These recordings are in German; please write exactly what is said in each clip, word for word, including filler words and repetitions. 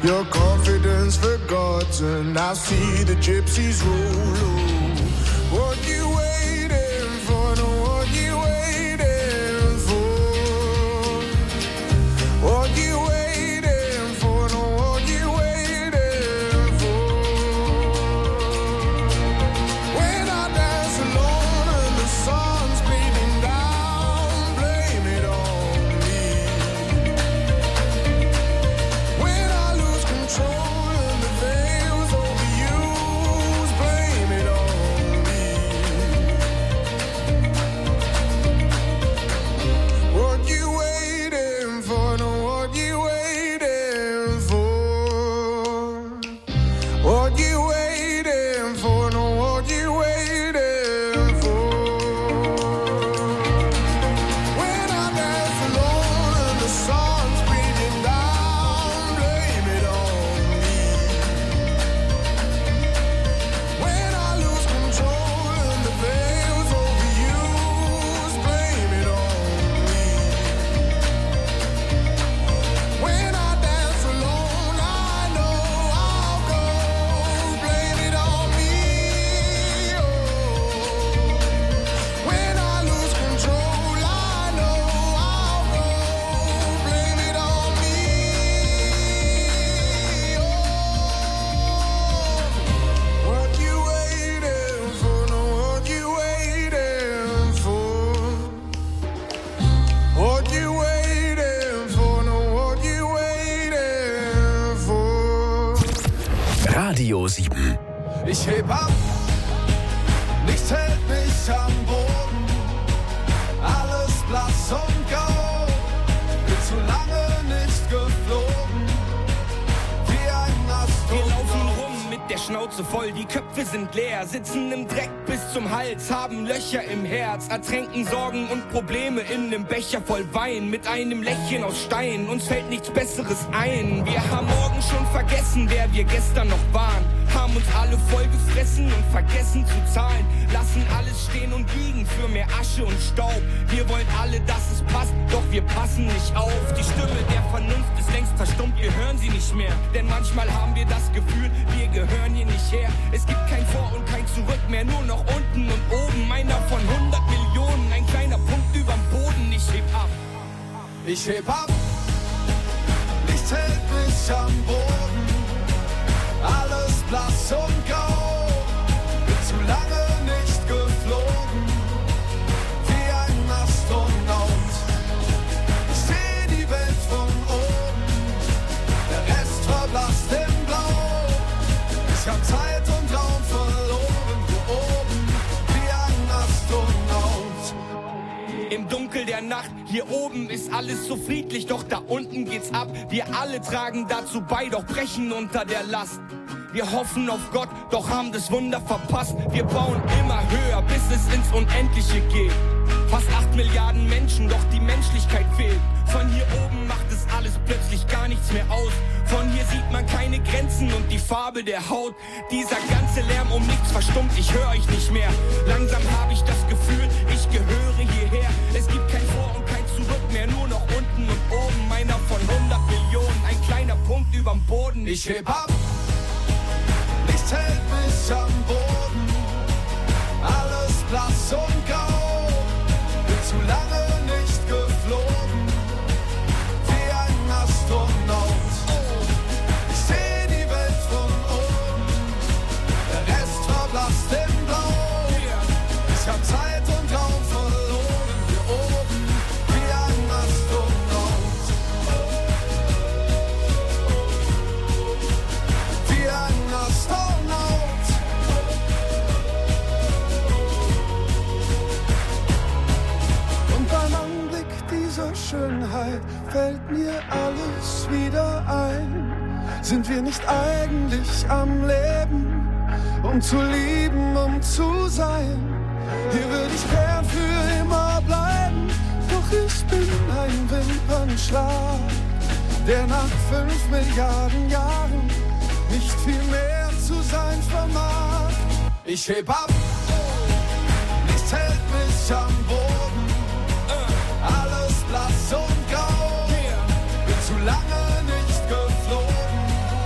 Your confidence forgotten. I see the gypsies roll. What you waiting for? No, what you waiting for? What you waiting for? No, what you waiting for? When I dance alone and the sun's beating down, blame it on me. When I lose control and the veil's overused, blame it on me. What you waiting for? No, what you waiting for? What you waiting for? No, what you waiting for? When I dance alone and the sun's beating down, blame it on me. When I lose control and the veil's overused, blame it on me. When I dance alone, I know I'll go, blame it on me. Oh. When I lose control, I know I'll go, blame it on me. Oh. What you waiting for? No, what you waiting for? What you waiting for? No, what you waiting for? Radio sieben. Ich heb ab, nichts hält mich am Boden. Alles blass und grau, bin zu lange nicht geflogen. Wie ein Wir laufen Astronaut. rum mit der Schnauze voll, die Köpfe sind leer, sitzen im Dreck bis zum Hals, haben Löcher im Herz, ertränken Sorgen und Probleme in nem Becher voll Wein, mit einem Lächeln aus Stein, uns fällt nichts Besseres ein. Wir haben morgen schon vergessen, wer wir gestern noch waren, haben uns alle voll gefressen und vergessen zu zahlen, lassen alles stehen und liegen für mehr Asche und Staub. Wir wollen alle, dass es passt, doch wir passen nicht auf. Die Stimme der Vernunft ist längst verstummt, wir hören sie nicht mehr, denn manchmal haben wir das Gefühl, wir gehören hier nicht her. Es gibt kein Vor und kein Zurück mehr, nur noch unten und oben. Einer von hundert Millionen, ein kleiner Punkt überm Boden. Ich heb ab. Ich heb ab, nichts hält mich am Boden. Alles blass und grau, bin zu lange nicht geflogen. Wie ein Astronaut, ich seh die Welt von oben. Der Rest verblasst in Blau. Ich hab Zeit und Raum verloren, hier oben, wie ein Astronaut. Im Dunkel der Nacht, hier oben ist alles so friedlich, doch da unten geht's ab. Wir alle tragen dazu bei, doch brechen unter der Last. Wir hoffen auf Gott, doch haben das Wunder verpasst. Wir bauen immer höher, bis es ins Unendliche geht. Fast acht Milliarden Menschen, doch die Menschlichkeit fehlt. Von hier oben macht es alles plötzlich gar nichts mehr aus. Von hier sieht man keine Grenzen und die Farbe der Haut. Dieser ganze Lärm um nichts verstummt, ich höre euch nicht mehr. Langsam habe ich das Gefühl, ich gehöre hierher. Es gibt kein Vor und kein Zurück mehr, nur noch unten und oben. Meiner von hundert Millionen, ein kleiner Punkt überm Boden. Ich heb ab, nichts hält mich am Boden. Alles blass und grau, bin zu lange nicht geflogen. Wie ein Astronaut, ich seh die Welt von oben. Der Rest verblasst in Blau. Ich hab Zeit und Raum verloren, hier oben, wie ein Astronaut. Wie ein Astronaut. Und beim Anblick dieser Schönheit fällt mir alles wieder ein. Sind wir nicht eigentlich am Leben, um zu lieben, um zu sein? Hier würde ich gern für immer bleiben, doch ich bin ein Wimpernschlag, der nach fünf Milliarden Jahren nicht viel mehr zu sein vermag. Ich heb ab, nichts hält mich am Boden. Alles blass und grau, bin zu lange nicht geflogen.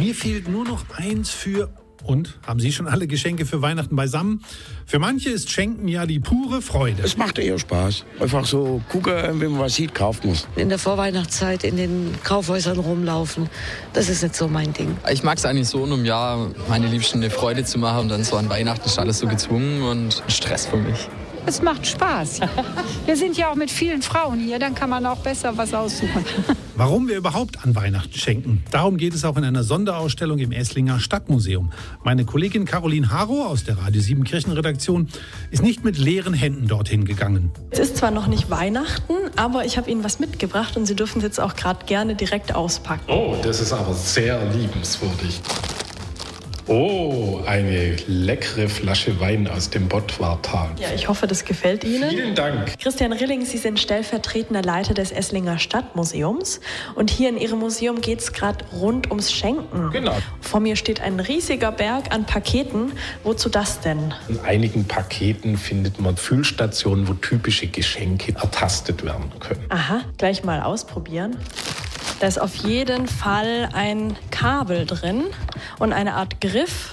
Mir fehlt nur noch eins für... Und haben Sie schon alle Geschenke für Weihnachten beisammen? Für manche ist Schenken ja die pure Freude. Es macht eher Spaß. Einfach so gucken, wenn man was sieht, kauft man es. In der Vorweihnachtszeit in den Kaufhäusern rumlaufen, das ist nicht so mein Ding. Ich mag es eigentlich so, um ja meine Liebsten eine Freude zu machen. Und dann so an Weihnachten ist alles so gezwungen und Stress für mich. Es macht Spaß. Wir sind ja auch mit vielen Frauen hier, dann kann man auch besser was aussuchen. Warum wir überhaupt an Weihnachten schenken, darum geht es auch in einer Sonderausstellung im Esslinger Stadtmuseum. Meine Kollegin Caroline Haro aus der Radio sieben Kirchenredaktion ist nicht mit leeren Händen dorthin gegangen. Es ist zwar noch nicht Weihnachten, aber ich habe Ihnen was mitgebracht und Sie dürfen es jetzt auch gerade gerne direkt auspacken. Oh, das ist aber sehr liebenswürdig. Oh, eine leckere Flasche Wein aus dem Bottwartal. Ja, ich hoffe, das gefällt Ihnen. Vielen Dank. Christian Rilling, Sie sind stellvertretender Leiter des Esslinger Stadtmuseums. Und hier in Ihrem Museum geht es gerade rund ums Schenken. Genau. Vor mir steht ein riesiger Berg an Paketen. Wozu das denn? In einigen Paketen findet man Füllstationen, wo typische Geschenke ertastet werden können. Aha, gleich mal ausprobieren. Da ist auf jeden Fall ein Kabel drin und eine Art Griff.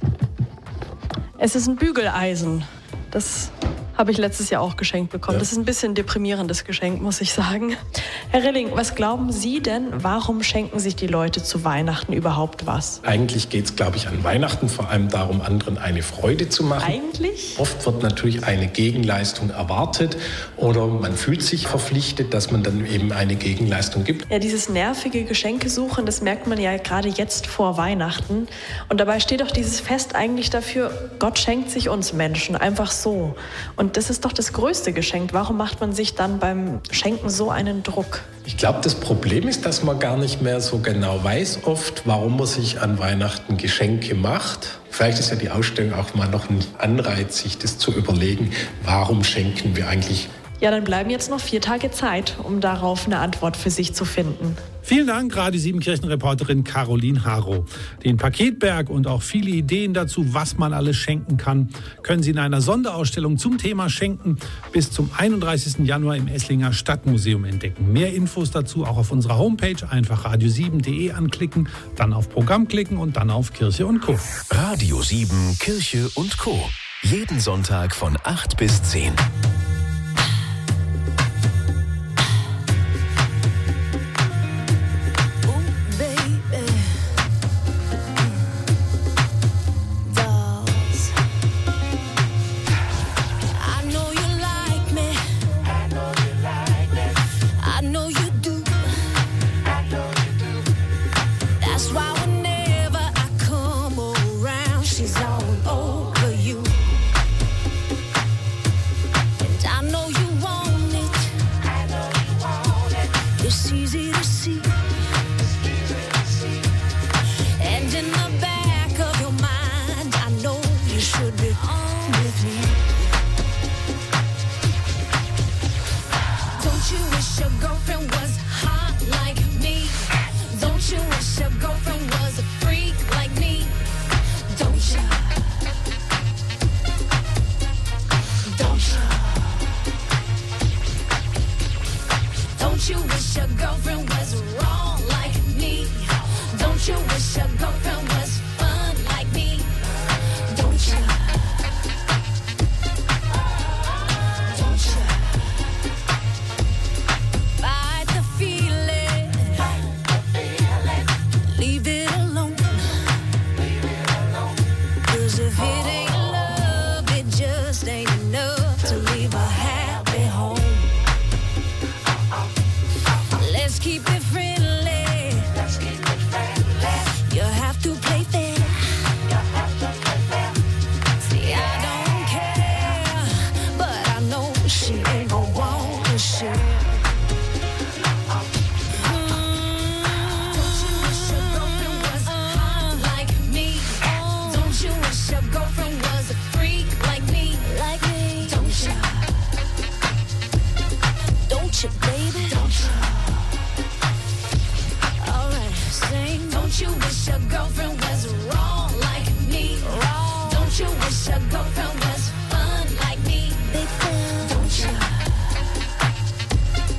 Es ist ein Bügeleisen. Das habe ich letztes Jahr auch geschenkt bekommen. Ja. Das ist ein bisschen ein deprimierendes Geschenk, muss ich sagen. Herr Rilling, was glauben Sie denn, warum schenken sich die Leute zu Weihnachten überhaupt was? Eigentlich geht es, glaube ich, an Weihnachten vor allem darum, anderen eine Freude zu machen. Eigentlich? Oft wird natürlich eine Gegenleistung erwartet oder man fühlt sich verpflichtet, dass man dann eben eine Gegenleistung gibt. Ja, dieses nervige Geschenkesuchen, das merkt man ja gerade jetzt vor Weihnachten. Und dabei steht auch dieses Fest eigentlich dafür, Gott schenkt sich uns Menschen, einfach so. Und das ist doch das größte Geschenk. Warum macht man sich dann beim Schenken so einen Druck? Ich glaube, das Problem ist, dass man gar nicht mehr so genau weiß oft, warum man sich an Weihnachten Geschenke macht. Vielleicht ist ja die Ausstellung auch mal noch ein Anreiz, sich das zu überlegen, warum schenken wir eigentlich. Ja, dann bleiben jetzt noch vier Tage Zeit, um darauf eine Antwort für sich zu finden. Vielen Dank, Radio sieben Kirchenreporterin Caroline Haro. Den Paketberg und auch viele Ideen dazu, was man alles schenken kann, können Sie in einer Sonderausstellung zum Thema Schenken bis zum einunddreißigsten Januar im Esslinger Stadtmuseum entdecken. Mehr Infos dazu auch auf unserer Homepage. Einfach radio sieben punkt de anklicken, dann auf Programm klicken und dann auf Kirche und Co. Radio sieben, Kirche und Co. Jeden Sonntag von acht bis zehn.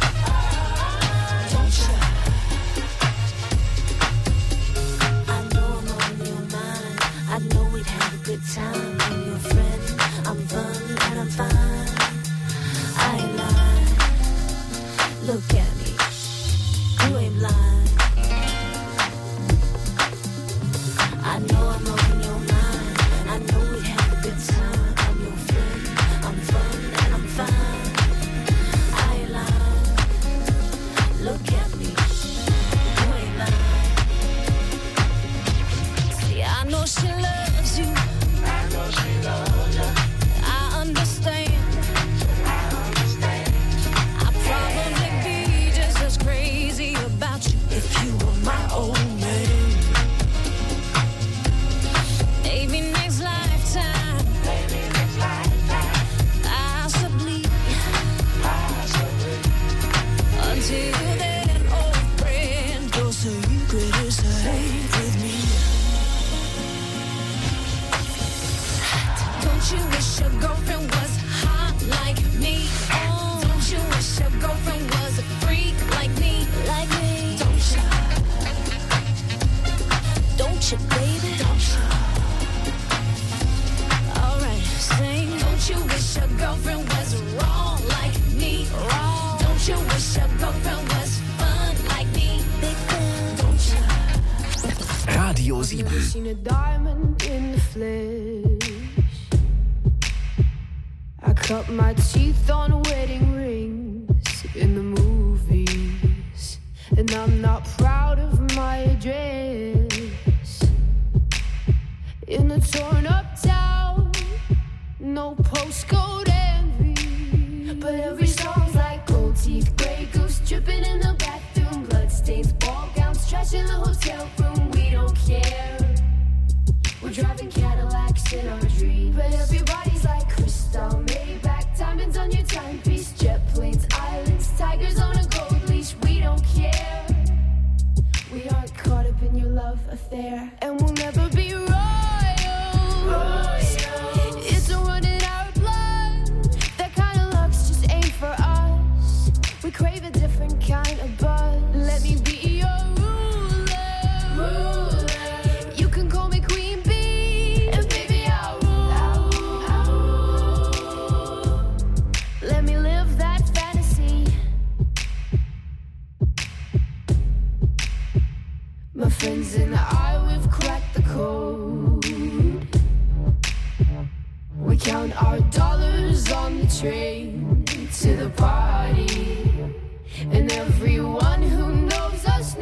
I know you were my old man. Maybe next lifetime, maybe next lifetime, possibly, possibly. Until then, old friend, go so you criticize with me. Don't you wish your girlfriend was hot like me? Oh, don't you wish your girlfriend was a freak like me? Like me? Don't you? Don't you, baby? Don't you? Alright, sing. Don't you wish your girlfriend was wrong like me? Wrong. Don't you wish your girlfriend was fun like me? Big fun. Don't you? Radio sieben. Seen a diamond in the flesh. I cut my teeth on wedding rings in the movies, and I'm not proud of my address. In a torn up town, no postcode envy, but every song's like gold teeth, grey goose dripping in the bathroom, bloodstains, ball gowns, trash in the hotel room. We don't care. We're driving Cadillacs in our dreams, but everybody's like crystal, Maybach, diamonds on your timepiece, jet planes, islands, tigers on a gold leash. We don't care. We aren't caught up in your love affair, and we'll never be royals. Royals. It's a run in our blood. That kind of luck's just ain't for us. We crave a different kind of buzz. Let me be your ruler. Ruler. You can call me Queen Bee, and baby I'll rule. I'll rule. Let me live that fantasy. My friends and I, we've cracked the code. We count our dollars on the train to the party, and everyone who knows us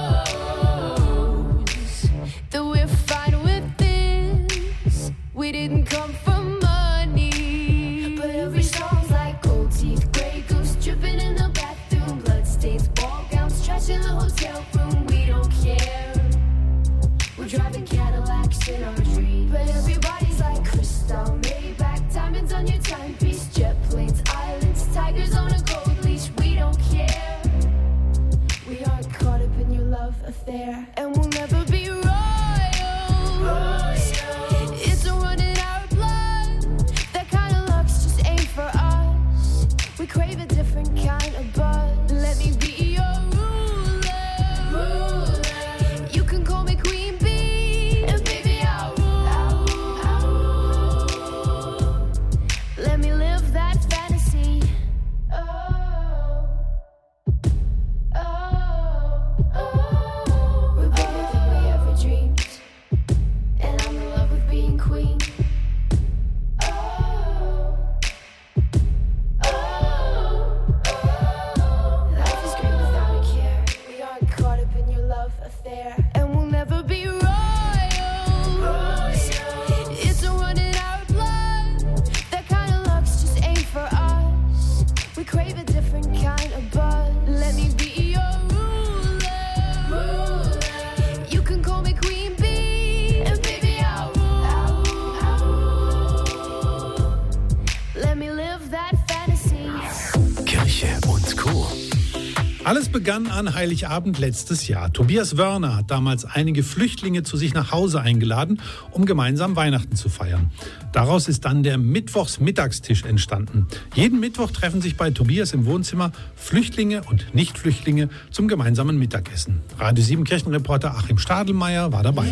knows that we're fine with this. We didn't come for money, but every song's like gold teeth, grey goose dripping in the bathroom, bloodstains, ball gowns, trash in the hotel room. We don't care. We're driving Cadillacs in our dreams, but everybody's like crystal, Maybach, diamonds on your timepiece, jet planes, islands, tigers on a gold leash. We don't care. We aren't caught up in your love affair, and we'll never be royals. Royals. It's a run in our blood. That kind of luck's just ain't for us. We crave a different kind of buzz. Let me be your ruler. Ruler. You can call me Queen Bee, and baby I'll rule. I'll rule. Let me live that fantasy. Oh, oh, oh. We're better than we ever dreamed, and I'm in love with being queen. Oh, oh, oh. Life is great without a care. We aren't caught up in your love affair, and we'll never be royals. It's a run in our blood. That kind of luck's just ain't for us. We crave a different kind of buzz. Let me be your ruler. You can call me Queen Bee, and baby I'll rule. I'll rule. Let me live that fantasy. Kirche und Co. Alles begann an Heiligabend letztes Jahr. Tobias Wörner hat damals einige Flüchtlinge zu sich nach Hause eingeladen, um gemeinsam Weihnachten zu feiern. Daraus ist dann der Mittwochsmittagstisch entstanden. Jeden Mittwoch treffen sich bei Tobias im Wohnzimmer Flüchtlinge und Nicht-Flüchtlinge zum gemeinsamen Mittagessen. Radio sieben Kirchenreporter Achim Stadelmeier war dabei.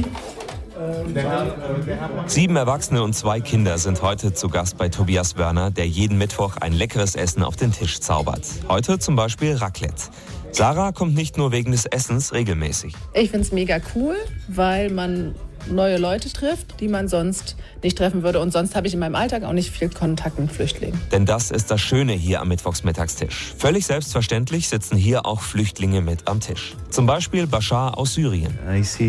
Sieben Erwachsene und zwei Kinder sind heute zu Gast bei Tobias Wörner, der jeden Mittwoch ein leckeres Essen auf den Tisch zaubert. Heute zum Beispiel Raclette. Sarah kommt nicht nur wegen des Essens regelmäßig. Ich finde es mega cool, weil man neue Leute trifft, die man sonst nicht treffen würde. Und sonst habe ich in meinem Alltag auch nicht viel Kontakt mit Flüchtlingen. Denn das ist das Schöne hier am Mittwochsmittagstisch. Völlig selbstverständlich sitzen hier auch Flüchtlinge mit am Tisch. Zum Beispiel Bashar aus Syrien.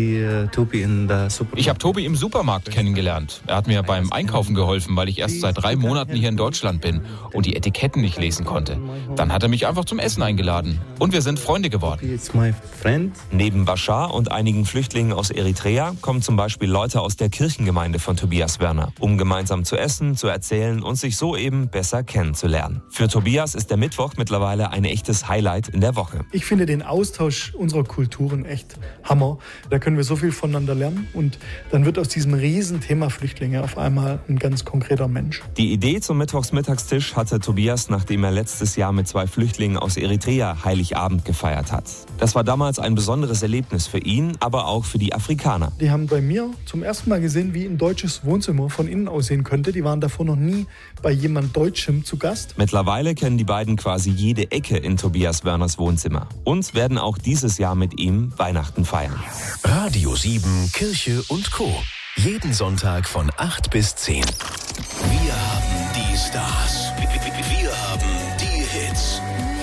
Ich habe Tobi im Supermarkt kennengelernt. Er hat mir beim Einkaufen geholfen, weil ich erst seit drei Monaten hier in Deutschland bin und die Etiketten nicht lesen konnte. Dann hat er mich einfach zum Essen eingeladen. Und wir sind Freunde geworden. Neben Bashar und einigen Flüchtlingen aus Eritrea kommen zum Beispiel Leute aus der Kirchengemeinde von Tobias Wörner, um gemeinsam zu essen, zu erzählen und sich so eben besser kennenzulernen. Für Tobias ist der Mittwoch mittlerweile ein echtes Highlight in der Woche. Ich finde den Austausch unserer Kulturen echt Hammer. Da können wir so viel voneinander lernen und dann wird aus diesem Riesenthema Flüchtlinge auf einmal ein ganz konkreter Mensch. Die Idee zum Mittwochsmittagstisch hatte Tobias, nachdem er letztes Jahr mit zwei Flüchtlingen aus Eritrea Heiligabend gefeiert hat. Das war damals ein besonderes Erlebnis für ihn, aber auch für die Afrikaner. Die haben bei mir zum ersten Mal gesehen, wie ein deutsches Wohnzimmer von innen aussehen könnte. Die waren davor noch nie bei jemand Deutschem zu Gast. Mittlerweile kennen die beiden quasi jede Ecke in Tobias Wörners Wohnzimmer und werden auch dieses Jahr mit ihm Weihnachten feiern. Radio sieben, Kirche und Co. Jeden Sonntag von acht bis zehn. Wir haben die Stars. Wir haben die Hits.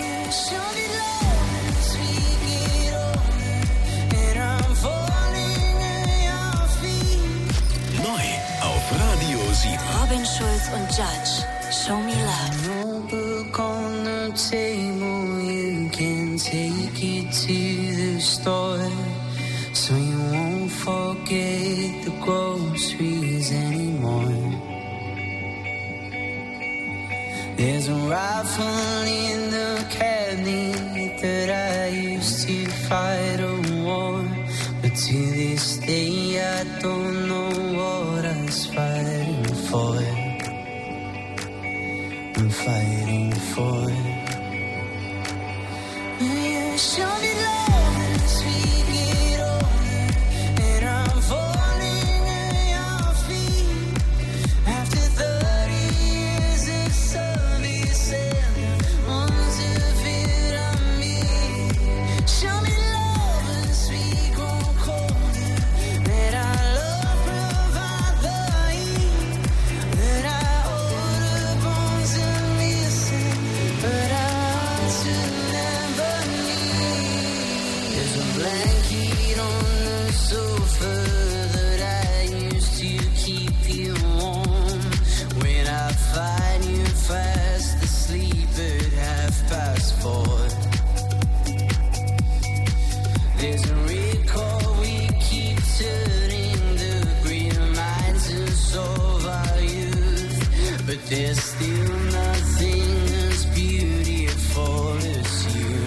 Neu auf Radio sieben. Robin Schulz und Judge. Show me love. Book on the table, you can take it to the store, so you won't forget the groceries anymore. There's a rifle in the cabinet that I used to fight a war, but to this day I don't know what I was fighting for. I'm fighting for. You show me love as we get older, and I'm falling at your feet. After thirty years of service and months of it on me, show me love as we grow colder. Let our love provide the heat that I hold the bones and missing, but our hearts will never meet. There's a blanket on the sofa that I used to keep you warm. When I find you fast asleep at half past four. There's a record we keep turning, the reminders of our youth, but there's still nothing as beautiful as you.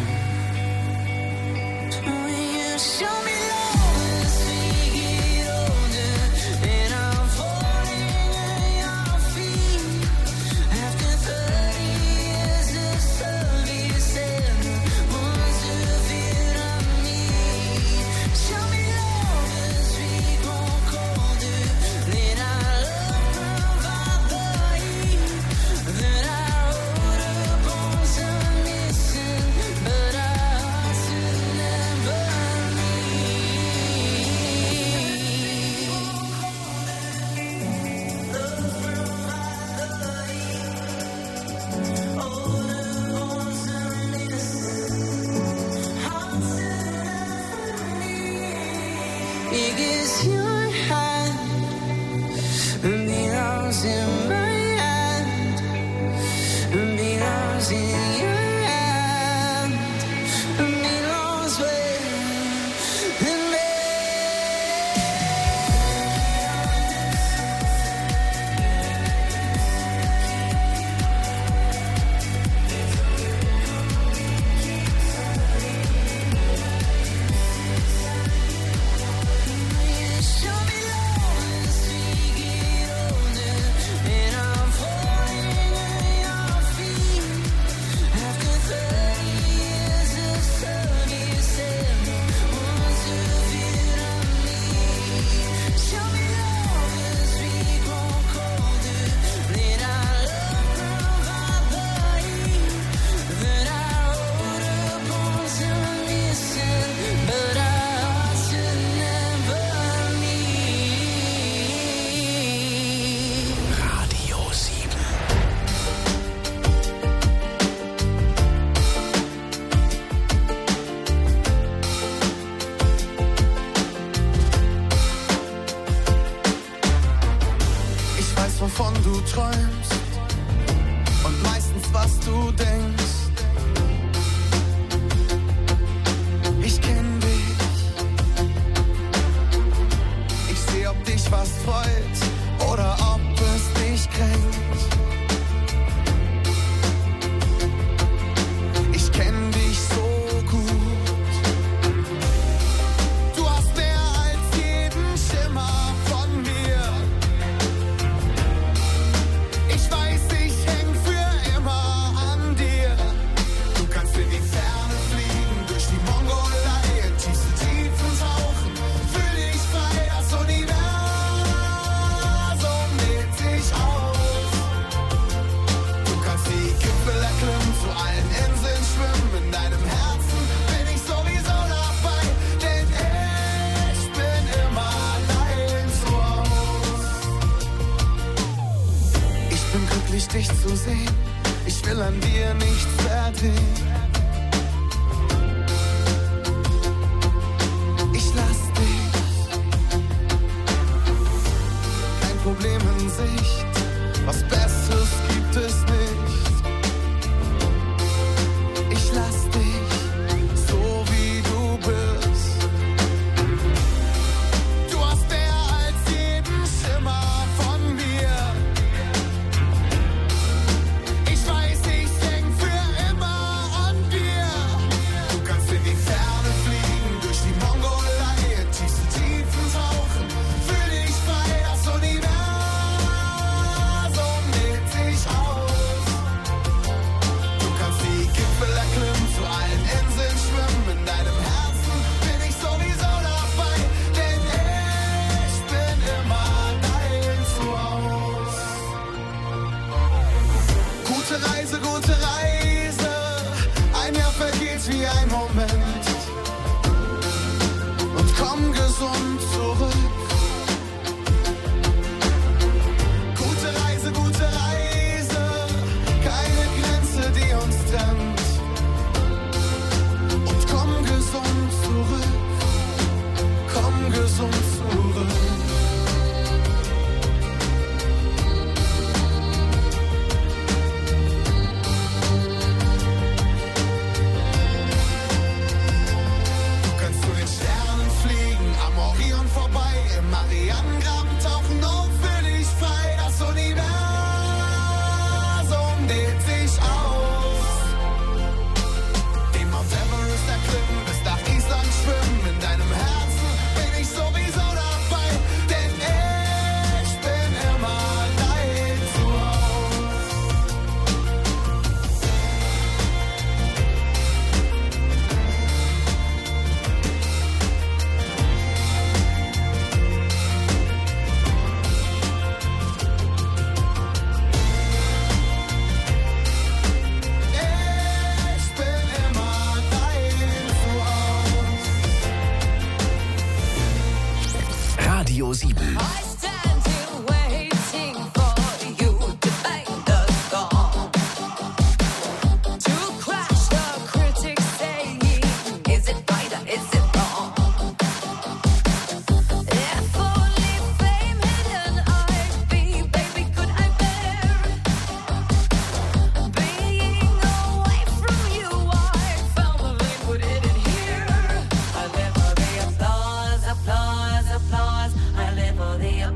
Will you show me love as we get older, and I'm falling at your feet. After thirty years of service and months of it on me, show me love as we grow colder. Let our love provide the heat that I hold the bones are missing, but our hearts will never because your hand belongs in my hand, belongs in your hand, belongs with me. Show me love as we get older, and du träumst und meistens was du denkst. Ich kenn dich, ich seh, ob dich was freut oder ob es dich kränkt. Ich kenn dich so gut, du hast mehr als jeden Schimmer von mir. Ich weiß, ich häng für immer an dir. Du kannst in die Ferne fliegen, durch die Mongolei, in tiefste Tiefen tauchen. Fühl dich frei, das Universum dehnt sich aus. Du kannst die Gipfel erklimmen, zu allen Inseln schwimmen. In deinem Herzen bin ich sowieso dabei, denn ich bin immer dein Zuhause. Ich bin glücklich, dich zu sehen. Ich will an dir nichts verdrehen. Ich lass dich, kein Problem in Sicht. Was Besseres gibt es nicht. Ich lass dich, so wie du bist. Du hast mehr als jeden Schimmer von mir. Ich weiß, ich häng für immer an dir. Du kannst in die Ferne fliegen, durch die Mongolei, in tiefste Tiefen tauchen. Fühl dich frei, das Universum dehnt sich aus. Du kannst die Gipfel erklimmen, zu allen Inseln schwimmen. In deinem Herzen bin ich sowieso dabei, denn ich bin immer dein Zuhause. Gute Reise, gute Reise, ein Jahr vergeht wie ein Moment. Und komm gesund zurück. Gute Reise, gute Reise, keine Grenze, die uns trennt. Und komm gesund zurück, komm gesund zurück. Du kannst zu den Sternen fliegen, am Orion vorbei, im Marianengraben tauchen und fühl dich frei. Das Universum dehnt sich aus. Den Mount Everest erklimmen, bis nach Island schwimmen. In deinem Herzen bin ich sowieso dabei, denn ich bin immer dein Zuhause. Ich bin immer dein Zuhause. Radio sieben. Applause, applause, I live for the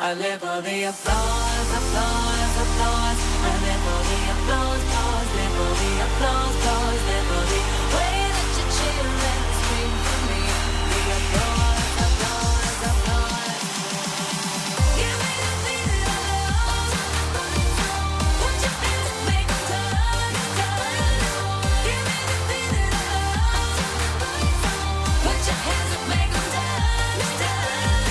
I live for the applause, applause, applause. I live for the applause, applause, live for the applause, applause, live for the way that you cheer and scream for me. The applause, applause, applause. Give me the feeling of love. Put your hands up, make 'em turn, turn. Give me the feeling of love. Put your hands up, make 'em turn, turn.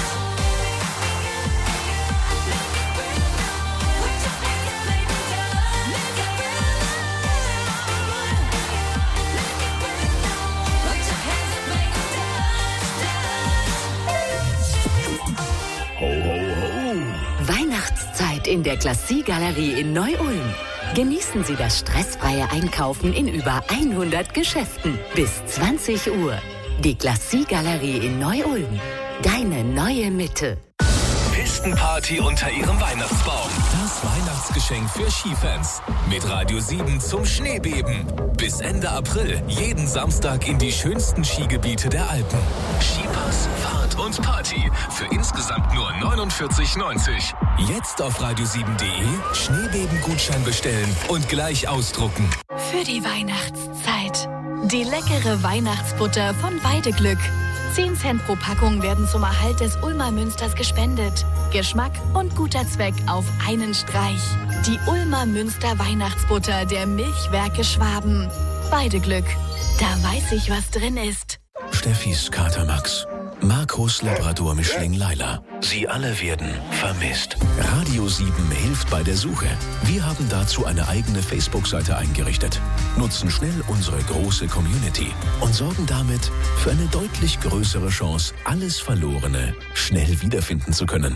Weihnachtszeit in der Glacis-Galerie in Neu-Ulm. Genießen Sie das stressfreie Einkaufen in über hundert Geschäften bis zwanzig Uhr. Die Glacis-Galerie in Neu-Ulm. Deine neue Mitte. Pistenparty unter ihrem Weihnachtsbaum. Das Weihnachtsgeschenk für Skifans. Mit Radio sieben zum Schneebeben. Bis Ende April. Jeden Samstag in die schönsten Skigebiete der Alpen. Skipass, Fahrt und Party. Für insgesamt nur neunundvierzig neunzig. Jetzt auf radio sieben punkt de Schneebeben-Gutschein bestellen und gleich ausdrucken. Für die Weihnachtszeit. Die leckere Weihnachtsbutter von Weideglück. zehn Cent pro Packung werden zum Erhalt des Ulmer Münsters gespendet. Geschmack und guter Zweck auf einen Streich. Die Ulmer Münster Weihnachtsbutter der Milchwerke Schwaben. Weideglück. Da weiß ich, was drin ist. Steffis Kater Max. Markus Labrador-Mischling Laila. Sie alle werden vermisst. Radio sieben hilft bei der Suche. Wir haben dazu eine eigene Facebook-Seite eingerichtet, nutzen schnell unsere große Community und sorgen damit für eine deutlich größere Chance, alles Verlorene schnell wiederfinden zu können.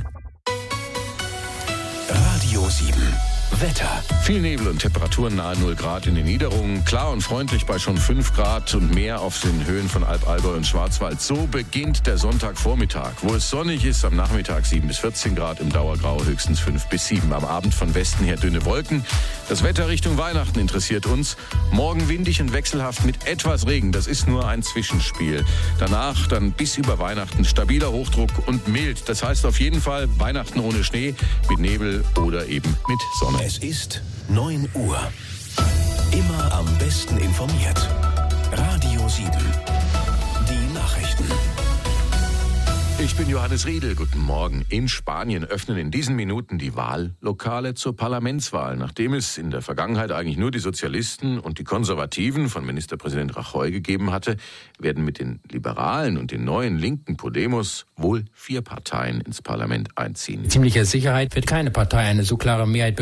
Radio sieben. Wetter. Viel Nebel und Temperaturen nahe null Grad in den Niederungen. Klar und freundlich bei schon fünf Grad und mehr auf den Höhen von Alp, Allgäu und Schwarzwald. So beginnt der Sonntagvormittag. Wo es sonnig ist, am Nachmittag sieben bis vierzehn Grad, im Dauergrau höchstens fünf bis sieben. Am Abend von Westen her dünne Wolken. Das Wetter Richtung Weihnachten interessiert uns. Morgen windig und wechselhaft mit etwas Regen. Das ist nur ein Zwischenspiel. Danach dann bis über Weihnachten stabiler Hochdruck und mild. Das heißt auf jeden Fall Weihnachten ohne Schnee, mit Nebel oder eben mit Sonne. Es ist neun Uhr. Immer am besten informiert. Radio sieben. Die Nachrichten. Ich bin Johannes Riedel. Guten Morgen. In Spanien öffnen in diesen Minuten die Wahllokale zur Parlamentswahl. Nachdem es in der Vergangenheit eigentlich nur die Sozialisten und die Konservativen von Ministerpräsident Rajoy gegeben hatte, werden mit den Liberalen und den neuen linken Podemos wohl vier Parteien ins Parlament einziehen. Mit ziemlicher Sicherheit wird keine Partei eine so klare Mehrheit bekommen